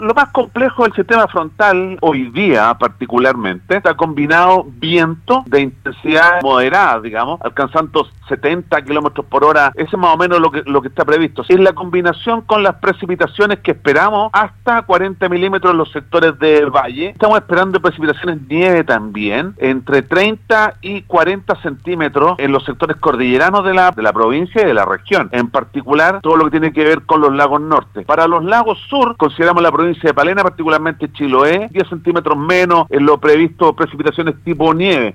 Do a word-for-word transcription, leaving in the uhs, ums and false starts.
Lo más complejo del sistema frontal, hoy día particularmente, está combinado viento de intensidad moderada, digamos, alcanzando setenta kilómetros por hora. Ese es más o menos lo que, lo que está previsto. Es la combinación con las precipitaciones que esperamos hasta cuarenta milímetros en los sectores del valle. Estamos esperando precipitaciones nieve también, entre treinta y cuarenta centímetros en los sectores cordilleranos de la, de la provincia y de la región. En particular, todo lo que tiene que ver con los lagos norte. Para los lagos sur, consideramos la provincia de Palena, particularmente Chiloé, diez centímetros menos en lo previsto precipitaciones tipo nieve.